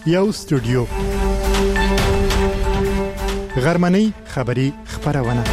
یو استودیو غرمنۍ خبری خبرونه.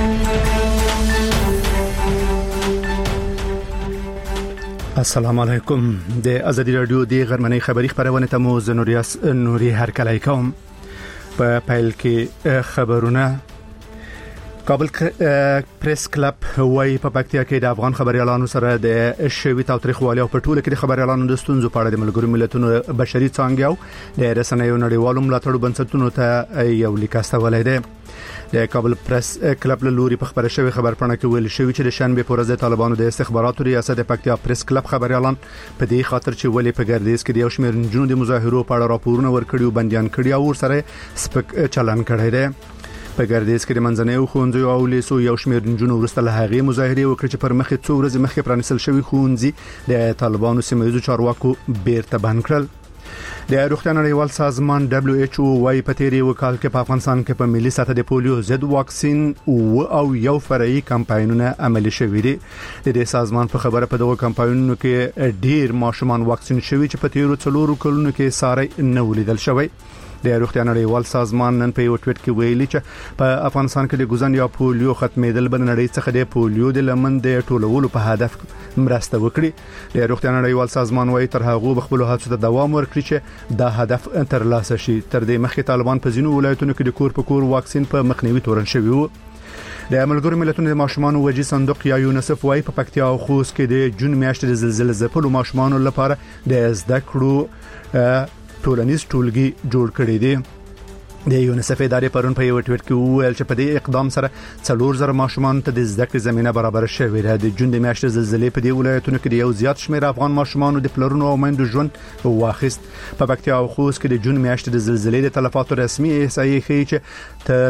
السلام علیکم. د ازادي رادیو د غرمنۍ خبری خبرونه ته مو زنوریاس نوري هرکلی کوم. په پیل کې خبرونه. کابل پریس کلب وای په پکتیا کې د افغان خبريالانو سره د شوی تاریخوالي او په ټوله کې د خبريالانو د ستونزو په اړه د ملګرو ملتونو بشري څانګې او د رسنیو نړیوالو ملاتړو بنسټونو ته یو لیک استولای دی. د کابل پریس کلب له لوري په خبره شوی خبرپاڼه کې ویل شوی چې د شنبه په ورځ طالبانو د استخباراتو ریاست د پکتیا پریس کلب خبريالان په دې خاطر چې ولې په ګردیز کې د یو شمېر نجونو د مظاهرو په اړه راپورونه ورکړي او بنديان کړي او سره سپک چلن کړی دی. په ګردیز کې د منځنیو ښوونځیو او لیسو یو شمېر نجونو ورسته له هغې مظاهرې وکړې چې پر مخې څو ورځې مخکې پرانیستل شوي ښوونځي د طالبانو سیمه ییزو چارواکو بیرته بند کړل. د روغتیا نړیوال سازمان WHO وايي په تیری وکال کې په افغانستان کې په ملي سطح د پولیو ضد واکسین او یو فرعي کمپاینونه عملي شوي دي. د دې سازمان په خبره په دغه کمپاینونو کې ډیر ماشومان واکسین شوي چې په تیرو 4 کلونو کې ساري نه ولیدل شوی. د روغتیا نړیوال سازمان نن په یو ټویټ کې ویلي چې په افغانستان کې د ګوزن یا پولیو ختمېدل بل نړۍ څخه د پولیو د لمن د ټولولو په هدف مرسته وکړي. د روغتیا نړیوال سازمان وايي تر هغه بخپل هڅو ته دوام ورکړي چې دا هدف ترلاسه شي. تر دې مخکې طالبان په ځینو ولایتونو کې د کور په کور واکسین په مخنیوي تورن شوی وو. د ملګرو ملتونو د ماشومان وجي صندوق یا یونیسف وايي په پکتیا او خوست کې د جون میاشتې د زلزلې ځپلو ماشومان لپاره د زده کړو ټولنیز ټولګي جوړ کړی دی. د یونیسف ادارې پرون په یو ټویټ کې وویل چې په دې اقدام سره 4000 ماشومان ته د زده کړې زمينه برابر شوې ده. د جون د میاشتې زلزلې په دې ولایتونو کې د یو زیات شمېر افغان ماشومان د پلرونو او میندو ژوند واخیست. په پکتیا او خوست کې د جون میاشتې د زلزلې د تلفاتو رسمي احصایې ښیي چې تر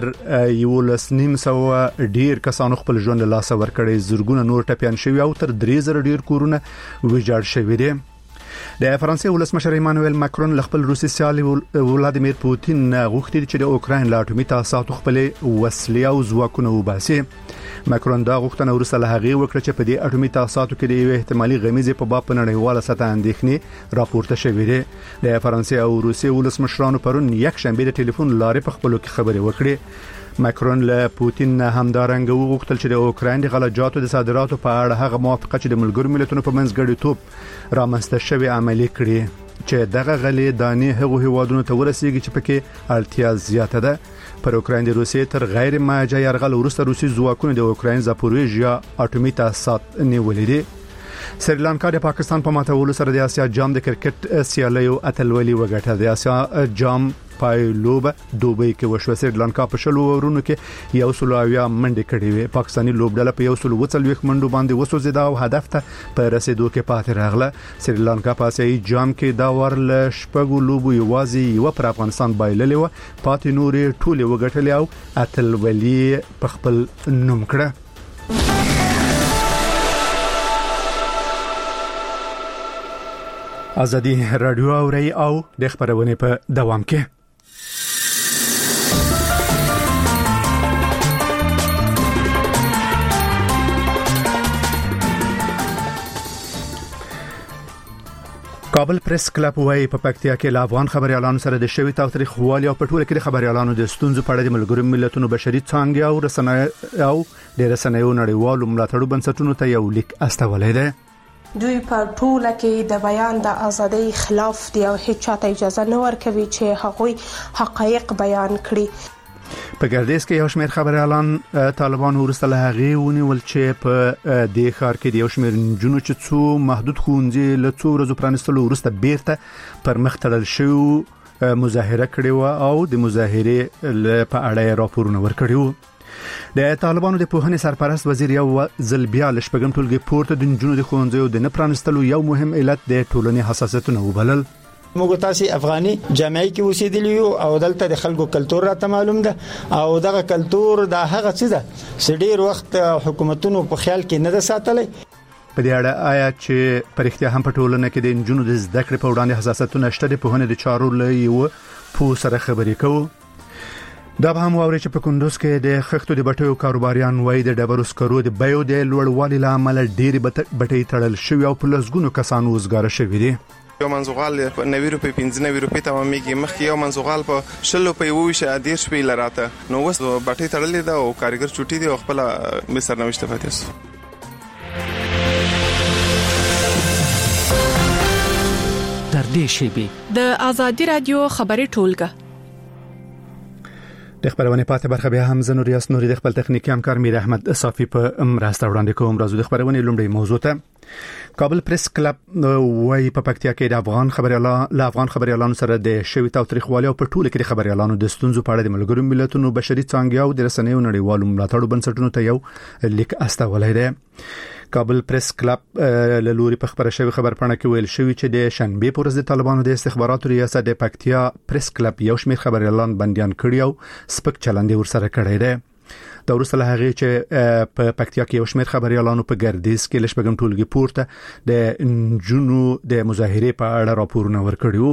1.5 ډیر کسانو خپل ژوند له لاسه ورکړي. زرګونه نور ټپيان شوي او تر 3000 ډیر کورونه ویجاړ شوي دي. د فرانسې ولسمشر ایمانوئل ماکرون خپل روسي سیال ولادیمیر پوتین غوښتي چې د اوکراین له اټومي تاسیساتو خپل وسلې او ځواکونه وباسي. ماکرون دا غوښتنه ورسره له هغې وکړه چې په دې اټومي تاسیساتو کې د یو احتمالي غمیزې په باب په نړیواله سطح اندېښنې راپورته شوې دي. د فرانسې او روسي ولسمشرانو پرون یک شنبه د ټلیفون لارې په خپلو کې خبرې وکړې. ماکرون له پوتین همدارنګ وغوښتل چې د اوکراین د غلجاتو د صادراتو په اړه هغه موافقه چې د ملګرو ملتونو په منځ غړیتوب رامنځته شوی عملي کړي چې دغه غلې دانې هغه هیوادونو ته ورسیږي چې پکې اړتیا زیاته ده. پر اوکراین د روسیې تر غیر ماجا يرغل وروسته روسي ځواکونو د اوکراین زاپوریژیا اټومي تاسیسات نیولې دي. سریلانکا د پاکستان په ماتولو سره د آسیا جام د کرکټ سیالیو اتلولي وګټه. د آسیا جام پایلوب دوبۍ کې وشو. سریلانکا په شلو ورونو کې یو سلویا منډه کړې وي. پاکستاني لوبډله په یو سلو وڅلويخ منډو باندې وسوځیدا او هدف ته په رسیدو کې پاتې راغله. سریلانکا په آسیایي جام کې دا ورل شپږو لوبو یوازې یو پر افغانستان بایللې و. پاتې نورې ټولې وګټلې او اتلولي په خپل نوم کړه. ازادي رادیو اوري او د خبرونه په دوام کې. کابل پریس کلب وايي په پکتیا کې افغان خبريالانو سره د شوی تاریخوالي او په ټوله کې د خبريالانو د ستونزو په اړه د ملګرو ملتونو بشري څانګې او رسنیو نړیوالو ملاتړو بنسټونو ته یو لیک استولای دی. دوی په ټوله کې د بیان د ازادۍ خلاف دی او هیڅ چاته اجازه نه ورکوي چې هغوی حقایق بیان کړي. په ګردیز کې یو شمېر خبريالان طالبان ورسته له هغې ونیول چې په دې ښار کې د یو شمېر نجونو چې څو محدود ښوونځي له څو ورځو پرانیستلو وروسته بیرته پر مخ تړل شوي مظاهره کړې وه او د مظاهرې په اړه راپورونه ورکړي وو. د طالبانو د پوهنې سرپرست وزیر یو ځل بیا ل شپږم ټولګي پورته د نجونو د ښوونځیو د نه پرانیستلو یو مهم علت د ټولنې حساسیتونه وبلل. موږ تاسو افغاني جامعي کې اوسېدلی او دلته د خلکو کلچر راته معلوم ده او دغه کلچر د هغه څه ده چې ډیر وخت حکومتونو په خیال کې نه ده ساتلې. په دې اړه آیا چې پرختیا هم په ټولنه کې د نجونو د زده کړې په وړاندې حساسیتونه شته د پوهنې د چارو لایو په سره خبرې کوو. دا به هم واوري چې په کندوز کې د خښتو د بټیو کاروباریان وایي د ډبرو سکرو د بیو د لوړوالي لامل ډېری بټۍ تړل شوی او په لسګونو کسان وزګار شوي دي. یو منځغال 90 روپۍ 95 روپۍ تمامېږي. مخکې یو منځغال په 100 روپۍ 20 روپۍ لراته. نو اوس بټۍ تړلې ده او کارګر چوټي دی او خپل به سرنوشت پاتې شو. تر دې شیبې د آزادي رادیو خبري ټولګه د خبرونه پاتې برخه به هم زنور یاس نوري د خپل تخنیکی همکار میر احمد صافی په مرسته وړاندې کوم. راځو د خبرونه لومړی موضوع ته. کابل پریس کلب وای په پکتیا کې د افغان خبريالانو سره د شوی تاریخوالي او په ټوله کې د خبريالانو د ستونزو په اړه د ملګرو ملتونو بشري څانګې او د رسنیو نړیوالو ملاتړو بنسټونو ته یو لیک استولای دی. کابل پریس کلب لوري په خبره شوی خبرپاڼه کې ویل شوی چې د شنبه پر ورځ د طالبانو د استخباراتو ریاست د پکتیا پریس کلب یو شمېر خبريالان بنديان کړی او سپک چلند ورسره کړی دی. دا ورسره هغه چې په پکتیا کې یو شمېر خبريالانو په ګردیز کې لشبګم ټولګي پورته د جنو د مظاهره په اړه راپورونه ورکړیو.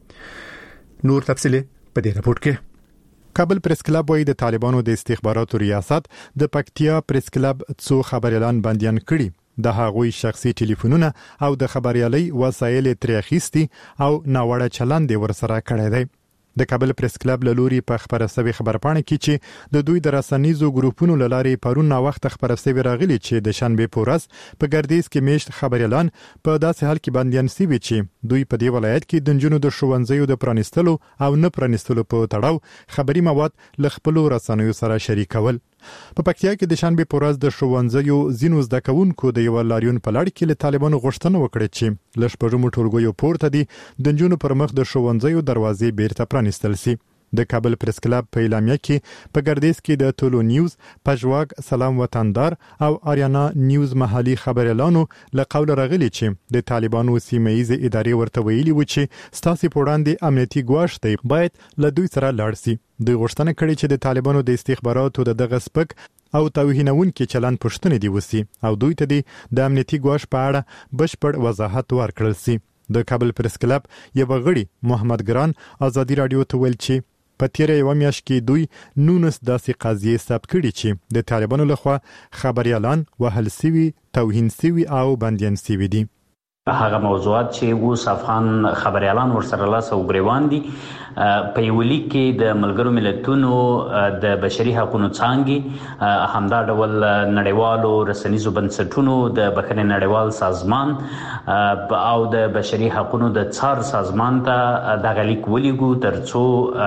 نور تفصیل په دې راپور کې. کابل پریس کلب وایي د طالبانو د استخباراتو ریاست د پکتیا پریس کلب څو خبريالان بنديان کړي. د هغوی شخصي ټلیفونونه او د خبريالي وسایل تریخيستي او ناوړه چلند ورسره کړی دی. د کابل پریس کلب لوري په خبره سوي خبرپاڼه کې چې د دوی د رسنیزو ګروپونو لاري پرون نا وخت خبره سوي راغلي چې د شنبه پورس په ګردیز کې میشت خبريالان په داسې حال کې بنديان سوي چې دوی په دې ولایت کې د جنونو د ښوونځیو د پرانستلو او نه پرانستلو په تړاو خبري مواد ل خپل رسنیو سره شریکول. په پکتیا کې د شنبه پورز د ښوونځیو زینو زده کوونکو د یو لاریون په لړ کې له طالبانو غوښتنه وکړه چې لشپږمو ټولګیو پورته دي د جنونو پر مخ د ښوونځیو دروازې بیرته پرانستل شي. د کابل پریس کلب په اعلامیه کې په ګردیز کې د ټولو نیوز، پژواګ، سلام وطندار او آریانا نیوز محلي خبريالانو له قول راغلي چې د طالبانو سیمه‌ایزه ادارې ورته ویلي و چې ستاسو په وړاندې امنیتي ګواښ دی باید له دوی سره لاړ شي. دوی غوښتنه کړې چې د طالبانو د استخباراتو دغه سپک او توهینونکي چلند پښتنې دی وسی او دوی ته د امنیتي ګواښ په اړه بشپړ وضاحت ورکړل شي. د کابل پریس کلب یو غړي محمد ګران آزادي رادیو ته ویل چې په تیره یو میاشت کې دوی 19 داسې قضیې ثبت کړي چې د طالبانو لخوا خبريالان وهل سوي، توهین سوي او بنديان سوي دي. هغه موضوعات چې اوس افغان خبريالان ورسره لاس او ګریوان دي په یو لیک کې د ملګرو ملتونو د بشري حقوقو څانګې همدا ډول نړیوالو رسنیزو بنسټونو د بخښنې نړیوال سازمان او د بشري حقوقو د څار سازمان ته د غلیک ولیګو ترڅو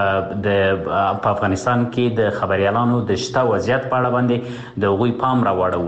د افغانستان کې د خبريالانو د شته وضعیت په اړه باندې د غوي پام راوړو.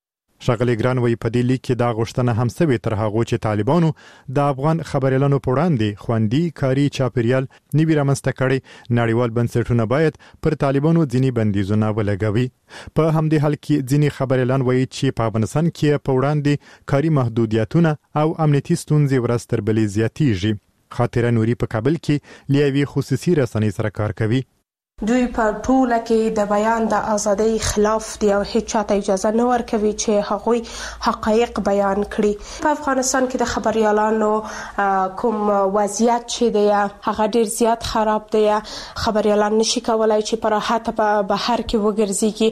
ښاغلی ګران وایي په دې لیک کې دا غوښتنه هم سوي تر هغه چې طالبانو د افغان خبريالانو په وړاندې خوندي کاري چاپیریال نیوی رامنځته کړي. نړیوال بنسټونه باید پر طالبانو ځینی بندیزونه ولګوي. په همدې حال کې ځینی خبريالان وایي چې په افغانستان کې په وړاندې کاري محدودیتونه او امنیتي ستونزې ورځ تر بلې زیاتېږي. خاطره نوري په کابل کې لیوي خصوصي رسنۍ سره کار کوي. دوی په ټوله کې د بیان د ازادۍ خلاف دي او هیڅ چاته اجازه نه ورکوي چې هغوی حقایق بیان کړي. په افغانستان کې د خبريالانو کوم وضعیت چې دی هغه ډیر زیات خراب دی. خبريالان نشي کولای چې په راحت په بهر کې وګرځيږي.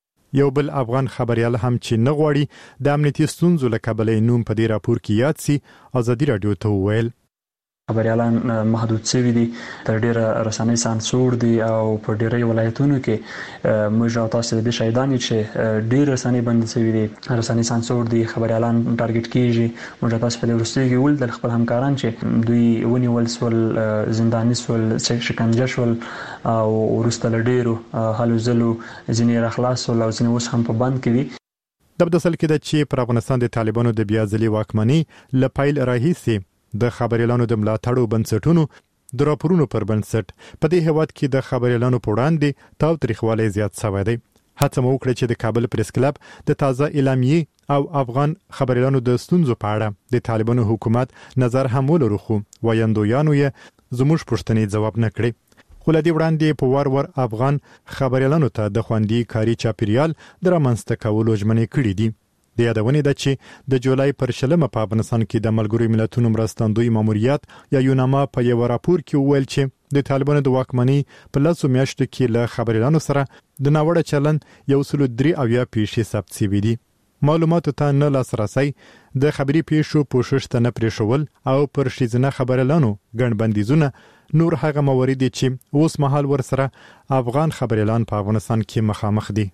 یو بل افغان خبريال هم چې نه غواړي د امنیتي ستونزو له کبله نوم په دې راپور کې یاد سي آزادي رادیو ته ویل خبريالان محدود شوي دي، تر ډیره رسنۍ سانسور دي او په ډیری ولایتونو کې موږ او تاسو د شهیدان چې ډیر رسنۍ بند شوي دي، رسنۍ سانسور دي، خبريالان ټارګټ کیږي. موږ تاسو په دې ورستۍ کې ول د خپل همکاران چې دوی ونیول سول، زنداني سول، شکنجه شول او ورسته لډیرو حالو زلو ځینې راخلاص ول او ځینې اوس هم په بند کې دي. د بدسل کې د چې پر افغانستان د طالبانو د بیازلي واکمنۍ لپایل راهیسي د خبريالانو د ملاتړو بنسټونو د راپورونو پر بنسټ په دې هواد کې د خبريالانو په وړاندې تاوتریخوالی زیات شوی دی. هڅه مو وکړه چې د کابل پریس کلب د تازه اعلامیې او افغان خبريالانو د ستونزو په اړه د طالبانو حکومت نظر هم ولرو، خو وایندویانو یې زموږ پوښتنې جواب نه کړې. خو لدی وړاندې په ور افغان خبريالانو ته د خوندي کاري چاپیریال درامنځته کولو ژمنې کړې دي. د یادونې ده چې د جولای پر 20 په افغانستان کې د ملګرو ملتونو مرستندوی ماموریت یا یوناما په یو راپور کې ویل چې د طالبانو د واکمنۍ په لاسو میاشتو کې له خبريالانو سره د ناوړه چلند 103 پیښې ثبت شوې دي. معلوماتو ته نه لاسرسي د خبري پیښو پوښښت ته نه پریښول او پر شیزنه خبريالانو ګڼ بندیزونه نور هغه موارد چې اوس مهال ورسره افغان خبريالان په افغانستان کې مخامخ دي.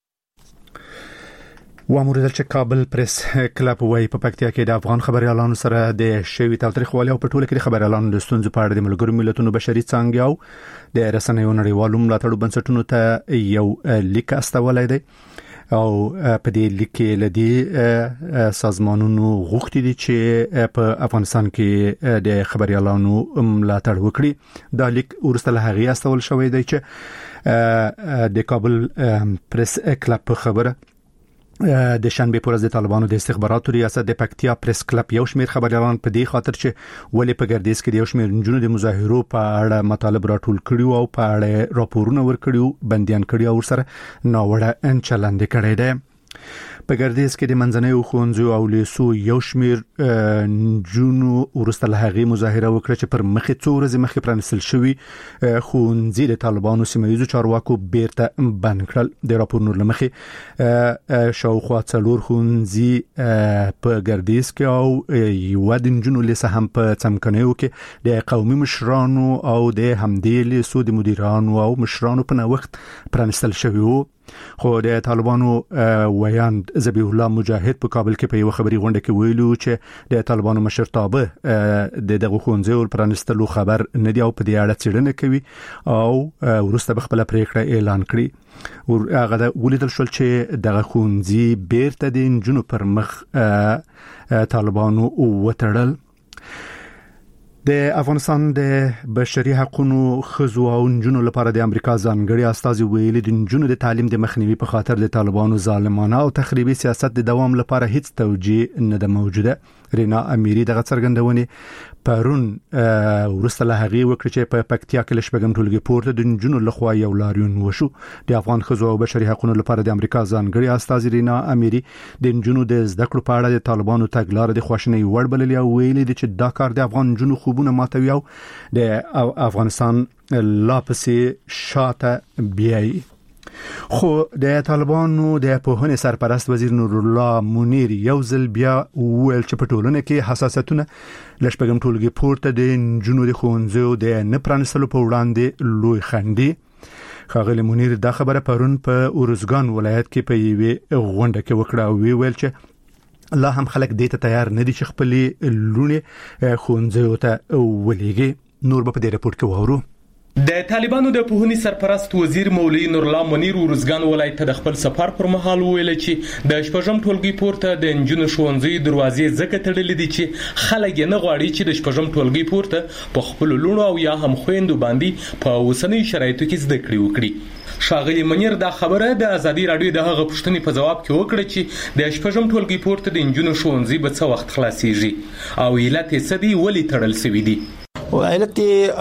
واموریدل چې کابل پریس کلب وای په پکتیا کې د افغان خبريالانو سره د شوی تاریخوالي او په ټوله کې د خبريالانو د ستونزو په اړه د ملګرو ملتونو بشري څانګې او د رسنیو نړیوالو ملاتړو بنسټونو ته یو لیک استولای دی او په دې لیک کې لدی سازمانونو غوښتي دي چې په افغانستان کې د خبريالانو ملاتړ وکړي. دا لیک ورسته له هغه استول شوی دی چې د کابل پریس کلب په خبره د شنبه پر ورځ د طالبانو د استخباراتو ریاست د پکتیا پریس کلب یو شمېر خبريالان په دې خاطر چې ولې په ګردیز کې د یو شمېر نجونو د مظاهرو په اړه مطالب راټول کړي او په اړه راپورونه ورکړي بنديان کړي او سره ناوړه چلند کړي دي. په ګردیز کې د منځنیو ښوونځیو او لیسو یو شمېر نجونو ورسته له هغې مظاهره وکړه چې پر مخې څو ورځې مخکې پرانیستل شوي ښوونځي د طالبانو سیمه ییزو چارواکو بیرته بند کړل. د راپورونو له مخې شاوخوا 4 ښوونځي په ګردیز کې او یوه د نجونو لیسه هم په څمکنیو کې د قومي مشرانو او د همدې لیسو د مدیرانو او مشرانو په نوښت پرانیستل شوي وو. خو د طالبانو ویاند ذبیح الله مجاهد په کابل کې په یو خبري غونډه کې ویلو چې د طالبانو مشرتابه د دغه ښوونځیو پرانیستلو خبر نه دی او په دې اړه څېړنه کوي او ورسته بخپل پریکړه اعلان کړي. هغه ولیدل شو چې دغه ښوونځي بیرته د نجونو پر مخ طالبانو وتړل. د افغانستان د بشري حقوقو خزو او نجونو لپاره د امریکا ځانګړي استازي ویلي د نجونو د تعلیم د مخنیوي په خاطر د طالبانو ظالمانه او تخریبي سیاست د دوام لپاره هیڅ توجیه نه ده موجوده. رینا امیری دغه څرګندونې پرون ورسته له هغه وکړه چې په پکتیا کې لشبګم ټولګي پورته د نجونو لخوا یو لاریون وشو. د افغان خزو او بشري حقوقو لپاره د امریکا ځانګړي استازي رینا امیری د نجونو د زده کړو په اړه د طالبانو تګلارې د خوښنۍ وړ بللې او ویلي دي چې دا کار د افغان نجونو خوبونه ماتوي او د افغانستان لا پسې شاته بیایي. خو د طالبانو د پوهنې سرپرست وزیر نور الله منیر یو ځل بیا ویل چې په ټولنه کې حساسیتونه لشبګم ټولګي پورته د نجونو د ښوونځیو د نه پرانیستلو په وړاندې لوی خندي. ښاغلی منیر دا خبره پرون په اورزګان ولایت کې په یوې غونډه کې وکړه او ویل چې لا هم خلک دې ته تیار نه دي چې خپلې لونې ښوونځیو ته ولېږي. نور به په دې راپورټ کې وورو. د طالبانو د پوهنې سرپرست وزیر مولوی نور الله منیر ورزګان ولایت ته د خپل سفر پر مهال ویل چې د شپږم ټولګي پورته د نجونو ښوونځي دروازې ځکه تړلې دي چې خلک نه غواړي چې د شپږم ټولګي پورته په خپل لونو او یا هم خويندو باندې په اوسنۍ شرایطو کې زده کړې وکړي. ښاغلی منیر دا خبره د ازادي رادیو د هغه پوښتنې په جواب کې وکړه چې د شپږم ټولګي پورته د نجونو ښوونځي به څه وخت خلاصيږي او علت یې څه دی ولې تړل شوی دی. علت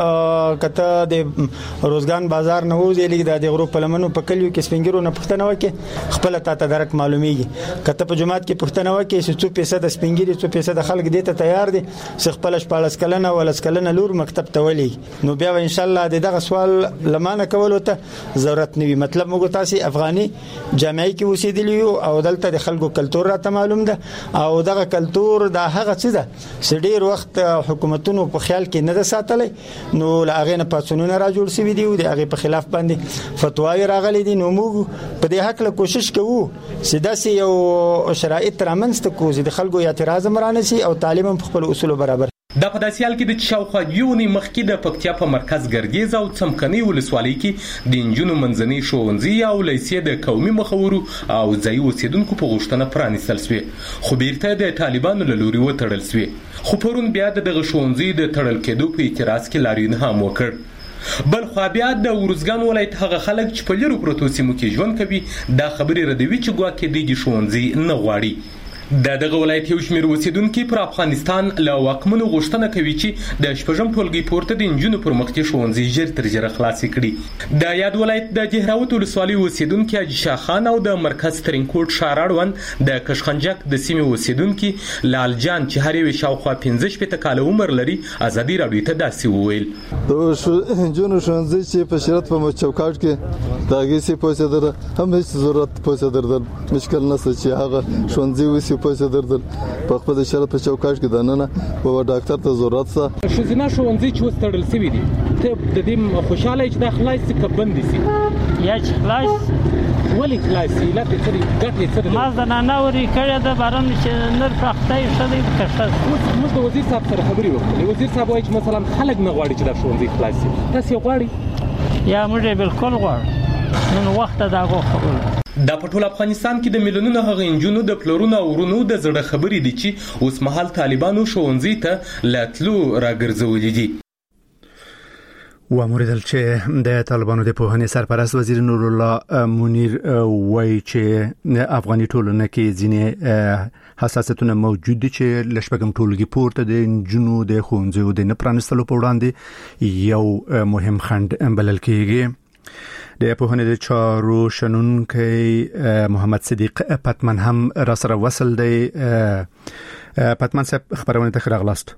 کته د روزګان بازار نه وځي لګي د غرو په لمنو په کلیو کې سپینګرو نه پښتنه وکي خپل ته درک معلومیږي. کته په جماعت کې پښتنه وکي چې 2% سپینګری 2% خلک دې ته تیار دي چې خپل شپاړس کلنه ولس کلنه لور مکتب ته ولي نو بیا ان شاء الله دغه سوال لمانه کول ته ضرورت نه وي. مطلب موږ تاسو افغاني جامعي کې اوسېدلی او دلته د خلکو کلچر راته معلوم ده او دغه کلچر د هغه څه ده چې ډیر وخت حکومتونو په خیال کې نه ساتلې نو لاغې نه پاتونونه را جوړ شوی دی او د هغه په خلاف باندې فتواوی راغلي دي. نو موږ په دې حق له کوشش کوو چې داسې یو شرایط رامنځته کوو چې د خلکو اعتراض مرانه شي او تعلیم په خپل اصول برابر. دا په داسې حال کې د شاوخوا یونی مخکې د پکتیا په مرکز ګردیز او څمکني ولسوالۍ کې د نجونو منځني ښوونځي او لیسې د قومي مخورو او ځایي اوسیدونکو په غوښتنه پرانیستل شوې خو بیرته د طالبانو له لوري وتړل شوې. خو پرون بیا د دغه ښوونځي د تړل کېدو په اعتراض کې لاریون هم وکړ. بل خو بیا د ورزګان ولایت هغه خلک چې په لرو پروتو سیمو کې ژوند کوي دا خبرې ردوي چې ګواکې دغه ښوونځي نه غواړي. دغه ولایت یو شمېر اوسیدونکو پر افغانستان له واکمنو غوښتنه کوي چې د شپږم ټولګي پورته د نجونو پر مخ کې ښوونځي ژر تر ژره خلاص کړي. د یاد ولایت د دهراوت ولسوالۍ اوسیدونکو حاجي شاه خان او د مرکز ترینکوټ ښار اړوند د کشخنجک د سیمې اوسیدونکو لال جان چې هر یو شاوخوا 15 کاله عمر لري ازادي راډیو ته داسې وویل. جنو ښوونځي چې په شرط په چوکاټ کې داګي سي پوسه در هم هیڅ ضرورت پوسه در مشکل نه چې هغه ښوونځي وسی پوسه در په خپل شرط په چوکاټ کې دننه و ډاکټر ته ضرورت سه شزنا ښوونځي چې وستړل سوي دي ته د دې خوشاله چې د خلاص څخه بند سي یا چې خلاص ولی خلاصي لا ته تري ګټه څه ما زنانه وري کړه د باران چې نر پختای شلې کښه موږ د وزیر صاحب سره خبرې وکړې. وزیر صاحب وایي چې مثلا خلک نه غواړي چې د ښوونځي خلاص شي. تاسو غواړئ؟ یا موږ بالکل غواړو نن وخت دا غوښتل. د پټول افغانستان کې د ملیونونو هغه انجونو د پلورونو او ورونو د زړه خبرې دي چې اوس مهال طالبانو ښوونځي ته لاتلو راګرځولې دي. واموریدل چې د طالبانو د پوهنې سرپرست وزیر نور الله منیر وایي چې افغاني ټولنه کې ځینې حساسیتونه موجود دي چې لشبګم ټولګي پورته د انجونو د ښوونځیو د نه پرانستلو په وړاندې یو مهم خنډ بلل کېږي. د پوهنې د چارو شنونکي محمد صدیق پتمن هم را سره وصل دی. پتمن صاحب خبرونه ته راغلاست.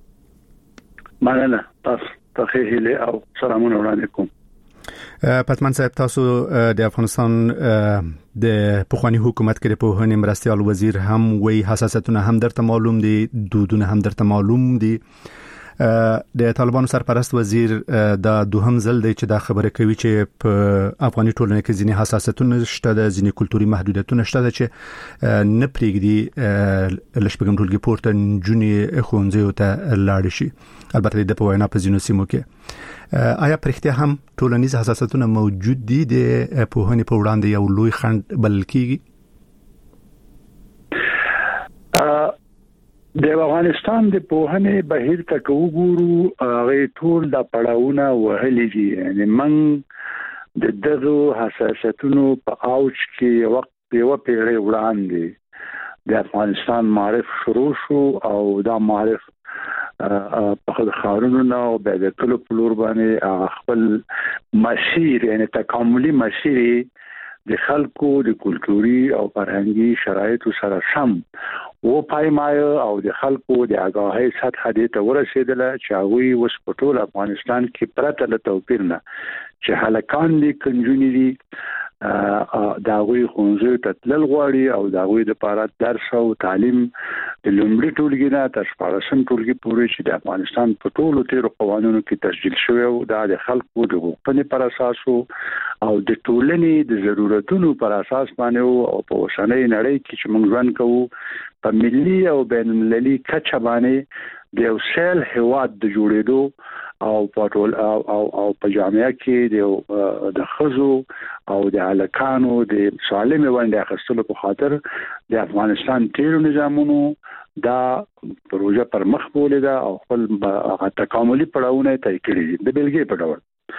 مننه تاسو ته هیله او سلامونه وړاندې کوم. پتمن صاحب تاسو د افغانستان د پخوانی حکومت کې د پوهنې مرستیال وزیر هم وی حساسیتونه هم درته معلوم دي دودونه هم درته معلوم دي. د طالبانو سرپرست وزیر د دوهم ځل دی چې دا خبره کوي چې په افغاني ټولنه کې ځینې حساسیتونه شته د ځینې کلتوري محدودیتونه شته چې نه پریږدي لشبګم ټولګي پورته نجونې ښوونځیو ته لاړ شي. البته د په وینا په ځینو سیمو کې آیا پرختیا هم ټولنیز حساسیتونه موجود دي د پوهنې په وړاندې یو لوی خنډ بلل کیږي؟ د افغانستان د پوهنې بهیر ته وګورو هغه ټول د پړاوونه وهلي دي. یعنی من د دغه حساسیتونو په اوج کې وخت یو پیړۍ وړاندې د افغانستان معرف شروع شو او دا معرف په خارونو او د ټولو پلور باندې خپل مسیر یعنی تکاملي مسیر د خلکو د کلتوري او فرهنګي شرایطو سره سم و پایمای او د خلکو د آگاهی سطح دې ته ورسېدله چې هغه وس په ټول افغانستان کې پرته له توپیر نه چې هلکان دي کنجونی دي دا غوي ښوونځي ته تلل غواړي او دا غوي د لپاره درس او تعلیم د لومړي ټولګي نه تر 14 ټولګي پورې چې د افغانستان په ټولو تیرو قوانینو کې تسجیل شوی او د خلکو د غوښتنې پر اساس او د ټولنې د ضرورتونو پر اساس باندې او په اوسنۍ نړۍ کې چې موږ ژوند کوو په ملي او بین المللي کچه باندې د یو سیل هواد د جوړېدو او په ټول او په جامعه کې د خزو او د الکانو د سالمه ونده اخستلو په خاطر د افغانستان تیرو نظامونو دا پروژه پر مخ بولې ده او خپل تکاملي پړاوونه طی کړي د بلګې په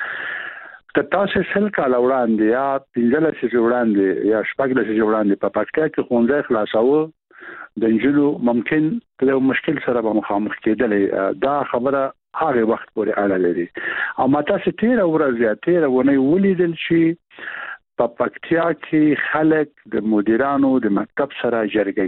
ډول که تاسو سل کال وړاندې یا 15 سال وړاندې یا 14 سال وړاندې په پکتیا کې ښوونځي خلاصاوه د انجلو ممکن له مشکل سره به مخامخ کېدل. دا خبره هغه وخت پورې اړه لري او ماته ستیر ورځ یا تیر ونه ولیدل شي په پکتیا کې خلک د مدیرانو د مکتب سره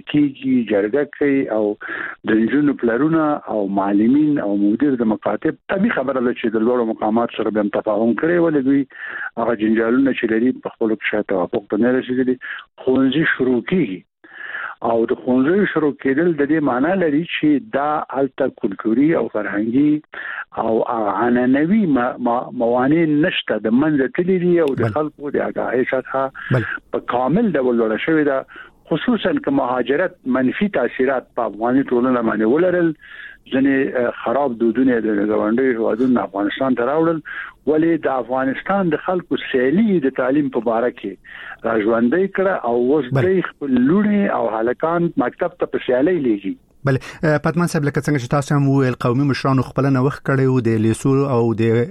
جرګه کوي او د انجونو پلرونه او معلمین او مدیر د مکاتب طبي خبره ده چې د لوړو مقامات سره به تفاهم کړي ولې هغه جنجالونه چې لري په خپل کې توافق ته نه رسیدلي. ښوونځي شروع کیږي او د ښوونځي شروع کېدل د دې معنی لري چې دا الته کلتوري او فرهنګي او عنعنوي موانع نشته د منځ تللی دي او د خلکو د آگاهی سطح په کامل ډول لوړ شوی ده. خصوصا که مهاجرت منفي تاثیرات په افغاني ټولنه باندې ولرل ځنې خراب دودونه د غونډې هوادونو افغانستان ته راوړل ولې د افغانستان د خلکو سیالي د تعلیم په اړه کې راځوندې کړه او اوس د خپل لوري او هلکان مکتب ته په سیالي لیږي. بل پاتمان صاحب لکه څنګه چې تاسو هم ویل قومي مشرانو خپل نوښت کړي او د لیسو او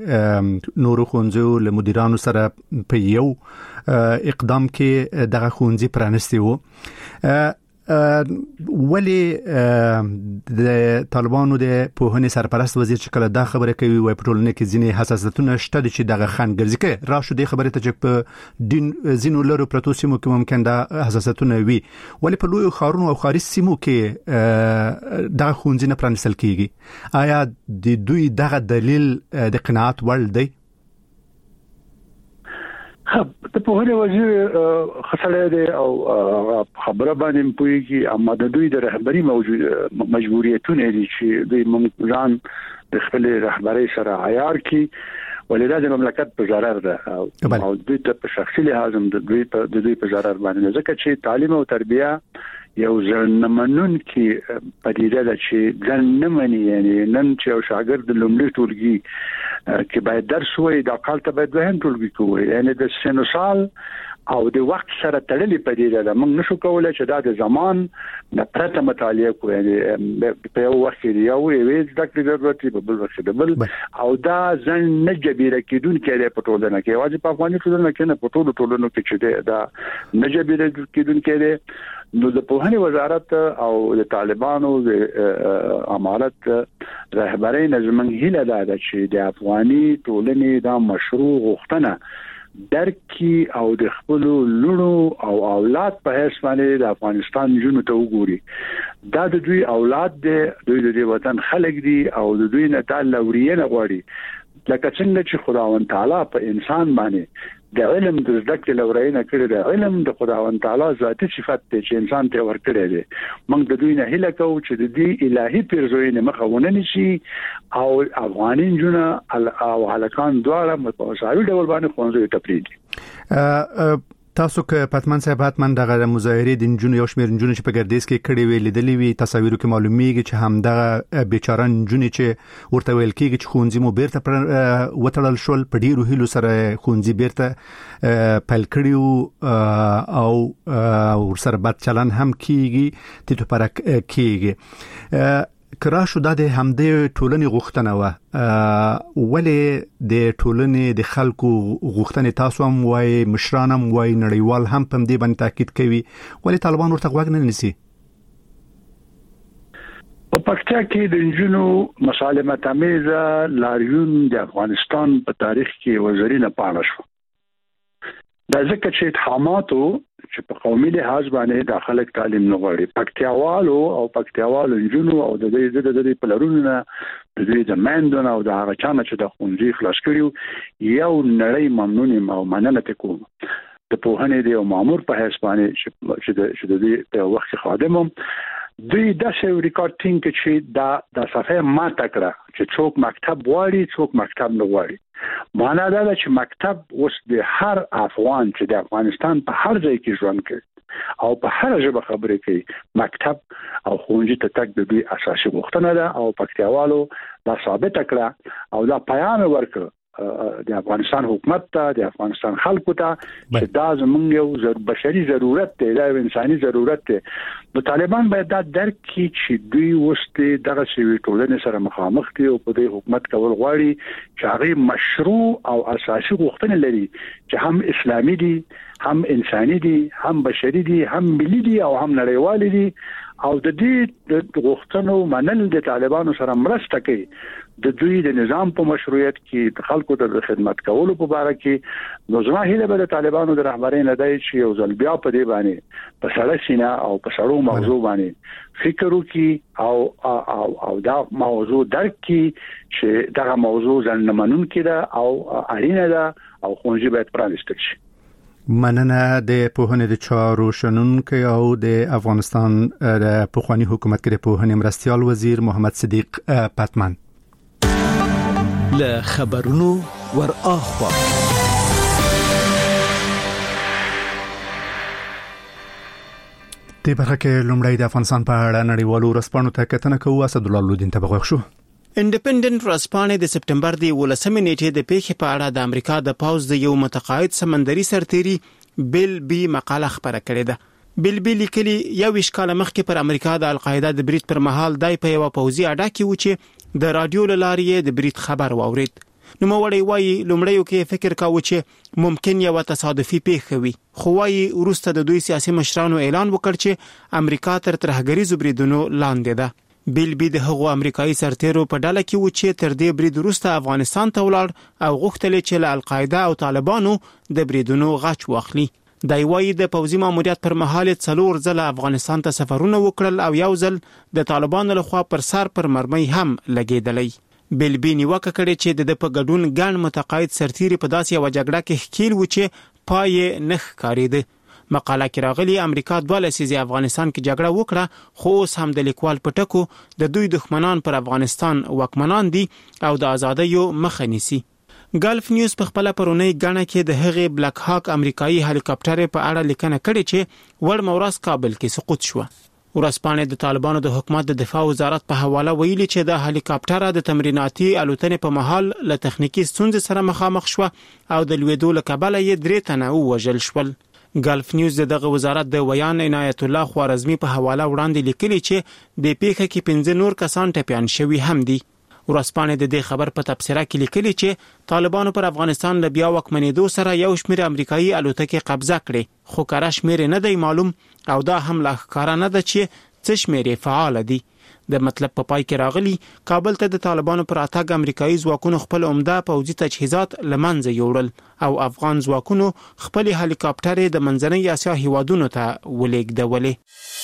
د نورو ښوونځیو له مدیرانو سره په یو اقدام کې دغه ښوونځي پرانستي وو. ولی د طالبانو د پوهنې سرپرست وزیر چې کله دا خبره کوي وای په ټولنه کې ځینې حساسیتونه شته چې دغه خنګرځي کې راشو د خبره ته چې په دین زینو لرو پروتو سیمو کې ممکن دا حساسیتونه وي ولی په لوی خارونو او خارج سیمو کې دغه خونځي نه پرانستل کیږي آیا د دوی دغه دلیل د قناعت وړ دی؟ د پوهنې وزیر خسړې دی او خبره باندې پوهیږي اما د دوی د رهبری مجبوریتونه دي چې دوی ځان د خپل رهبری سره عیار کی ولې د مملکت په ضرر ده او دوی ته په شخصي لحاظ د دوی په ضرر باندې ځکه چې تعلیم او تربیه یو ځنمنون کې پدیده ده چې ځن نه مني یعنی نن چې یو شاګرد لومړي ټولګي کې باید درس وایي د کال ته باید وهم ټولګي کوي یعنی د سنوسال او د وخت سره تړلې پدیده ده موږ نشو کولای چې دا د زمان د پرته مطالعه کوو یعنی په یو وخت کې یو ویز د ضرورت په بل وخت د بل او دا ځن نه جبیره کېدونکې ده په ټولنه کې واجب په افغاني ټولنه کې نه په ټولنو کې چې دا نه جبیره کېدونکې ده نو د پوهنې وزارت او د طالبانو د امارت رهبری نظم هیله ده چې د افغاني ټولنې دا مشروع غوښتنه درکې او د خپل لونو او اولاد په هیڅ باندې د افغانستان جنو ته وګوري دا د دوی اولاد دي دوی د وطن خلک دي او د دوی نه تعالی ورینه غواړي لکه څنګه چې خداوند تعالی په انسان باندې د علم د ذکر لورینه کړی د علم د خداوند تعالی ذاتي صفات ته چې انسان ته ورکړي دي موږ د دوی نه هیله کوو چې د دې الهي پیرزوینه مخاونه نشي او افغانین جنا او هلکان دواړه متوازی ډول باندې خوندې تپریدي تاسو که پاتمان صاحب حتمان دغه مظاهره د جنونو یو شمېر جنونو چې په ګردیز کې کړي وی لیدلې وی تصاویرو کې معلومیږي چې همدغه بیچاره جنونو چې ورته ویل کېږي چې خونځي مو بیرته وټړل شول په ډیرو هیلو سره خونځي بیرته پل کړیو او ورسره بد چلن هم کیږي تیتو پرک کیږي کراشو د همدې ټولنې غوښتنه و ولې د ټولنې د خلکو غوښتنې تاسو هم وای مشران هم وای نړیوال هم په دې باندې تاکید کوي ولې طالبان ورته غوږ نه نیسي په پکتیا کې د انجونو مسالمت امیزه لاریون د افغانستان په تاریخ کې وزرینه پاڼه شو دا ځکه چې اتهاماتو چې په قومي لحاظ باندې داخله تعلیم نه غواړي پکتیاوالو انجونو او د دې پلرونو د دې د مندونه او د هغه چانه چې د خونځي خلاص کړیو یو نړۍ ممنون او مننه کوم د پوهنې د مامور په حساب باندې چې د دې وخت خادمم دوی د سیو ریکارډینګ چې دا صفه ما تکړه چې څوک مکتب واړي څوک مکتب نه واړي معنا دا چې مکتب اوس د هر افغان چې د افغانستان په هر ځای کې ژوند کوي او په هر ژبه خبرې کوي مکتب او ښوونځي ته تګ د دوی اساسي غوښتنه ده او پکتیاوالو دا ثابت کړه او دا پیغام ورکړ د افغانستان حکومت ته د افغانستان خلکو ته چې دا زموږ یو بشري ضرورت دی دا انساني ضرورت دی نو طالبان باید دا درک کړي چې دوی وسته دغه شوی ټولنې سره مخامخ دي او په دې حکومت کول غواړي چې هغه مشروع او اساسي غوښتنې لري چې هم اسلامي دي هم انساني دي هم بشري دي هم ملي دي او هم نړیوال دي او د دې غوښتنو منل د طالبانو سره مرسته کوي د دوی د نظام په مشروعیت کې خلکو ته د خدمت کولو په اړه کې نو زما هیله به د طالبانو د رهبرۍ نه دی چې یو ځل بیا په دې باندې په سړه سینه او په سړو موضوع باندې فکر وکړي او دا موضوع درک کړي چې دا موضوع ځان منون کړي او اړینه ده او خونځي باید پرانستل شي مننه د پوهنې د چارو شنونکو او د افغانستان د پخوانی حکومت کې د پوهنې مرستيال وزیر محمد صدیق پاتمان له خبرونو ور اخوا د برخه کې لومړی د افغانستان په اړه نړیوالو رسپانو ته کتنه کوو اسد الله لودین ته بغوښ شو انډیپندنت ورځپاڼه د سپټمبر د 18 نیټې د پیښې په اړه د امریکا د پاوز د یو متقاعد سمندري سرتیري بیل بی مقاله خبره کړې ده بیل بی لیکلي یو کال مخکې پر امریکا د القاعده د برید پر مهال دای په یو پوځي اډه کې و چې د رادیو لارې د برید خبر واورید نوموړی وایي لومړیو کې فکر کاوه چې ممکن یو تصادفي پیښه وي، خو وایي وروسته د دوی سیاسي مشرانو اعلان وکړ چې امریکا تر ترهګریزو بریدونو لاندې ده. بیل بي د هغو امریکایي سرتیرو په ډله کې و چې تر دې برید وروسته افغانستان ته ولاړ او غوښتل چې له القاعده او طالبانو د بریدونو غچ واخلي. دی وایي د پوځي ماموریت پر مهال 4 ځله افغانستان ته سفرونه وکړل او یو ځل د طالبانو لخوا پر سر پر مرمۍ هم لګېدلی. بیل بي نیوکه کړې چې د په ګډون ګڼ متقاعد سرتیري په داسې یوه جګړه کې ښکیل و چې پای یې نه ښکارېده. مقاله کې راغلي امریکا 2 لسیزې افغانستان کې جګړه وکړه، خو اوس هم د لیکوال په ټکو د دوی دښمنان پر افغانستان واکمنان دي او د ازادیو مخه نیسي. ګلف نیوز په خپل پرونی غاڼه کې د هغې بلک هاک امریکایي هلیکاپټر په اړه لیکنه کړې چې وړ مورس کابل کې سقوط شو. ورځپاڼې د طالبانو د حکومت د دفاع وزارت په حواله ویلي چې د هلیکاپټر د تمریناتي الوتنې په مهال له تخنیکی ستونزې سره مخامخ شو او د لویدو له کبله یې 3 تنه ووژل شول. ګلف نیوز دغه وزارت د ویان عنایت الله خوارزمی په حواله وړاندې لیکلي چې د پیښه کې 15 نور کسان ټپیان شوي هم دي. ورځپاڼې د دې خبر په تبصره کې لیکلي چې طالبانو پر افغانستان له بیا واکمنېدو سره یو شمېر امریکایي الوتکې قبضه کړې، خو کره شمېر نه دی معلوم او دا هم لا ښکاره نه ده چې څه شمېر فعال دي. د مطلب په پای کې راغلي کابل ته د طالبانو پر اتګ امریکایي ځواکونو خپل عمده پوځي تجهیزات لمنځه یوړل او افغان ځواکونو خپل هلیکاپټر د منځنۍ اسیا هیوادونو ته ولېږدولې.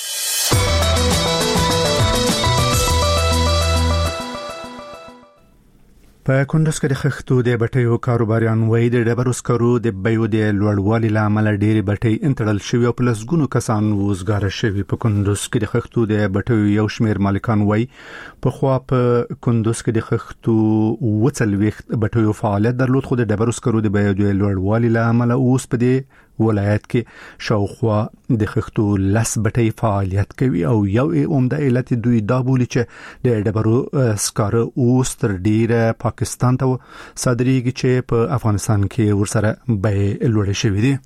په کندوز کې د خښتو د بټیو کاروباریان وایي د ډبرو سکرو د بیو د لوړوالي له امله ډېری بټۍ انتړل شوي او په لسګونو کسان وزګاره شوي. په کندوز کې د خښتو د بټیو یو شمېر مالکان وایي پخوا په کندوز کې د خښتو 40 بټیو فعالیت درلود، خو د ډبرو سکرو د بیو د لوړوالي له امله اوس په دې ولایت کې شاوخوا د خښتو 10 بټۍ فعالیت کوي او یو عمده علت دوی دا بولي چې د ډبرو سکاره اوس تر ډیره پاکستان ته صادریږي چې په افغانستان کې ورسره بیې لوړې شوې دي.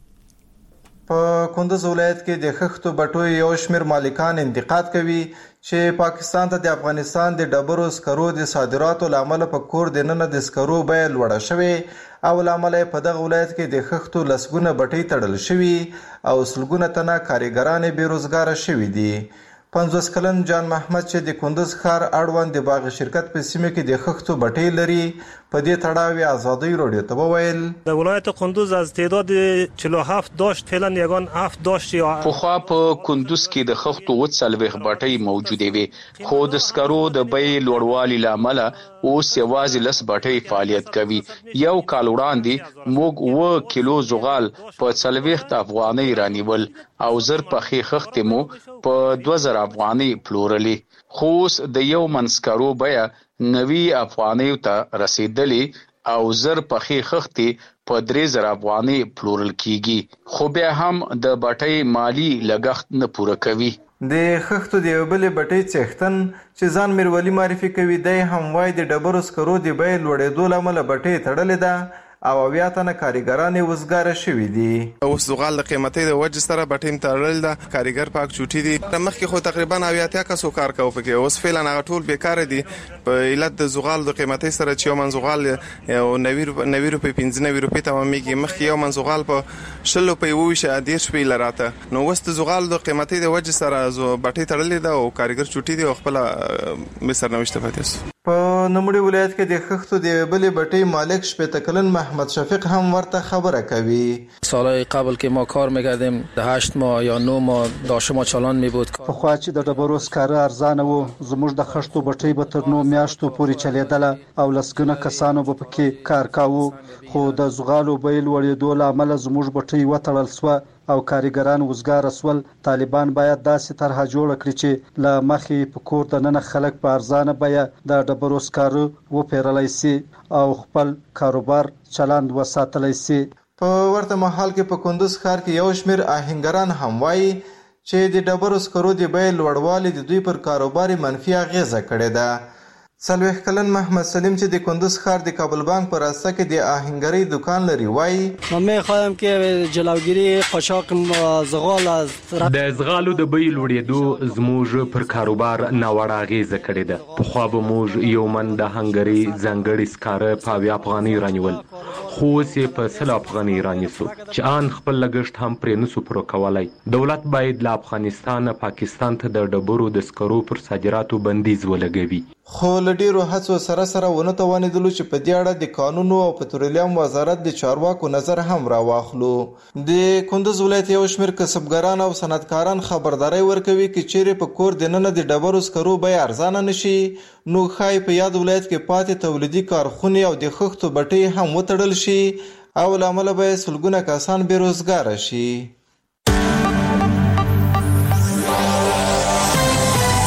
په کندوز ولایت کې د خښتو بټو یو شمېر مالکان انتقاد کوي چې پاکستان ته د افغانستان د ډبرو سکرو د صادراتو لامل په کور د نن د سکرو بیه لوړه شوې او لامل په دغه ولایت کې د خښتو لسګونه بټۍ تړل شوي او سلګونه تنه کارګران بیروزګار شوي دي. 50 کلن جان محمد چې د کندوز ښار اړوند د باغ شرکت په سیمه کې د خښتو بټۍ لري په دې تړاو ازادي رادیو ته وویل د ولایت کندوز از تعداد 47 داشت فعلا یگان 7 داشت. پخوا په کندوز کې د خښتو 40 بټۍ موجوده وي، خو د سکرو د بیې لوړوالي لامل اوس یوازې 10 بټۍ فعالیت کوي. یو کال وړاندې موږ 1 کیلو زغال په 40 افغانۍ رانیول او زر پخې خښتې مو په 2000 افغانۍ پلورلې، خو اوس د یو من سکرو بیه 90 افغانۍ ته رسیدلې او زر پخې خښتې په 3000 افغانۍ پلورل کیږي، خو بیا هم د بټۍ مالی لګښت نه پوره کوي. د خښتو د یو بلې بټۍ څښتن چې ځان میرولی معرفي کوي دی هم وایي د ډبرو سکرو د بیې لوړېدو له امله بټۍ تړلې ده او 80 تنه کارګران وزګاره شوي دي. اوس زغال د قیمتۍ د وجې سره بټۍ تړل ده، کارګر پاک چوټي دي. مخکې خو تقریبا 80 کسو کار کوي پکې، اوس فعلا هغه ټول بیکاره دي په علت د زغال د قیمتۍ سره چې یو من زغال یو 90 روپۍ 95 روپۍ ته میږي. مخکې یو من زغال په 100 روپۍ وویشه 10 روپۍ لراته، نو اوس د زغال د قیمتۍ د وجې سره بټۍ تړلې ده او کارګر چوټي دي او خپل مصر نوښته پاتې. په نوموړي ولایت کې د خښتو د بلې بټۍ مالک 80 کلن محمد شفیق هم ورته خبره کوي. سالهای قبل که ما کار میکردیم 8 ماه یا 9 ماه داشت ما چالان میبود. پخوا چې د ډبرو سکاره ارزانه وو زموږ د خښتو بټۍ به تر 9 میاشتو پورې چلیدله او لسګونه کسانو به پکې کار کاوه، خو د زغالو بیې لوړېدو له امله زموږ بټۍ وتړل سوه او کارګران وزګاره سول. طالبان باید داسې طرحه جوړه کړي چې له مخې په کور دننه خلک په ارزانه بیه د ډبرو سکاره وپیرلی سي او خپل کاروبار چلند وساتلی سي. په ورته مهال کې په کندوز ښار کې یو شمېر آهنګران هم وایي چې د ډبرو سکرو د بیې لوړوالي د دوی پر کاروبار منفي اغیزه کړې ده. 40 کلن محمد سلیم چې د کندوز ښار د کابل بانک په راسته کې د آهنګرۍ دکان لري وایي من میخوایم که جلوگیری قاچاق زغال از د زغالو د بیې لوړېدو زموږ پر کاروبار ناوړه اغېزه کړې ده. پخوا به موږ یو من د آهنګرۍ ځانګړي سکاره په 80 افغانۍ رانیول، خو اوس یې په 100 افغانۍ رانیسو چې آن خپل لګښت هم پرې نسو پوره کولی. دولت باید له افغانستان پاکستان ته د ډبرو د سکرو پر صادراتو بندیز ولګوي. خو له ډیرو هڅو سره ونه توانېدلو چې په دې اړه د قانونو او پټرولیم وزارت د چارواکو نظر هم راواخلو. د کندوز ولایت یو شمېر کسبګران او صنعتکاران خبرداري ورکوي چې چیرې په کور دننه د ډبرو سکرو بیه ارزانه نشي نو ښایي په یاد ولایت کې پاتې تولیدي کارخونې او د خښتو بټۍ هم وتړل شي او له امله به سلګونه کسان بې روزګاره شي.